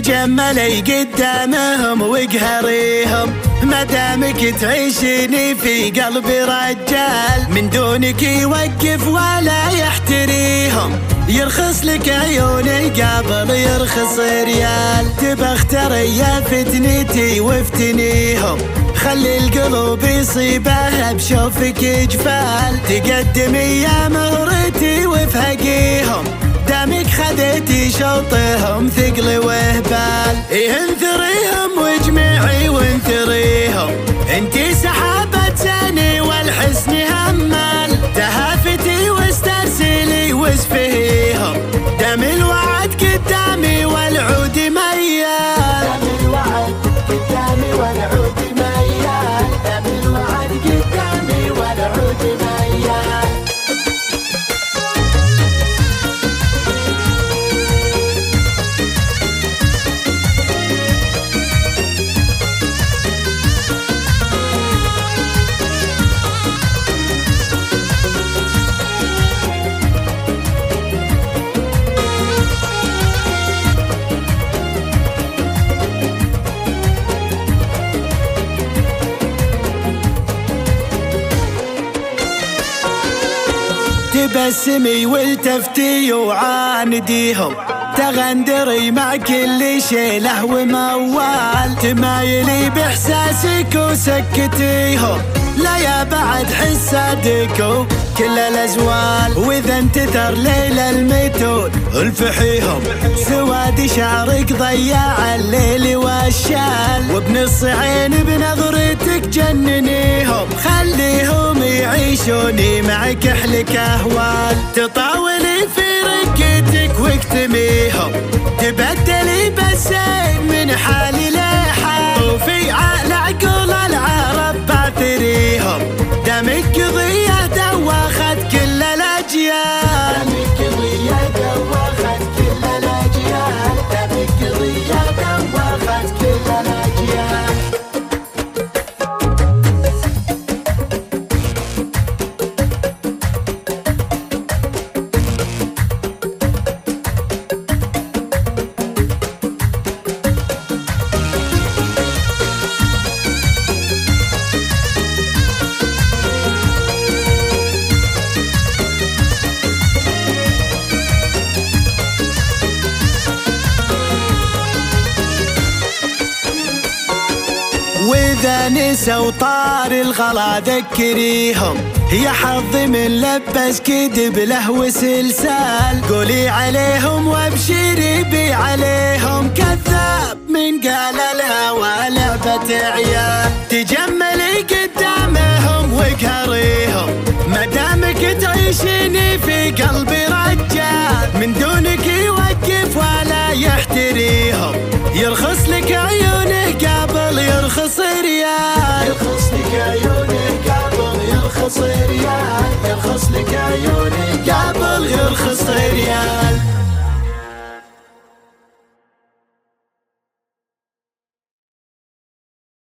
تجملي قدامهم واقهريهم، مدامك تعيشيني في قلبي رجال، من دونك يوقف ولا يحتريهم، يرخص لك عيوني قبل يرخص ريال. تبختر يا فتنتي وافتنيهم، خلي القلوب يصيبها بشوفك جفال، تقدمي يا مهرتي وفهقيهم، دامك خذيتي شوطهم ثقل وهبال. انثريهم واجمعي وانثريهم، انتي سحابة سني والحسن همال، تهافتي واسترسلي واسفهيهم، دم الوعد قدامي والعود ميال، دم الوعد قدامي والعود ميال، دم الوعد قدامي والعود ميال. تبسمي والتفتي وعانديهم، تغندري مع كل شيله وموال، تمايلي باحساسك وسكتيهم، لا يا بعد حسادك كل الازوال. واذا انتثر ليل الميتون الفحيهم، سواد شعرك ضياع الليل والشال، وبنص عين بنظرتك جننيهم، خليهم يعيشوني معك احلك اهوال. تطاولي في رقتك واكتميهم، تبدلي بسين من حالي لحال، وفي عقل عقول العرب بعثريهم، دمك ضية دوخت كل الاجيال، دمك ضية دوخت كل الاجيال، دمك ضية دوخت كل الاجيال. وإذا نسوا طار الغلا ذكريهم، يا حظ من لبس كذب له وسلسال، قولي عليهم وابشري بي عليهم، كذاب من قال الهوى لعبة عيال. تجملي قدامهم واقهريهم، مدامك تعيشيني في قلبي رجال، من دونك يوقف ولا يحتريهم، يرخص لك عيونه قبل يرخص ريال، يرخص لك عيونه قبل يرخص ريال، يرخص لك عيونه قبل يرخص ريال.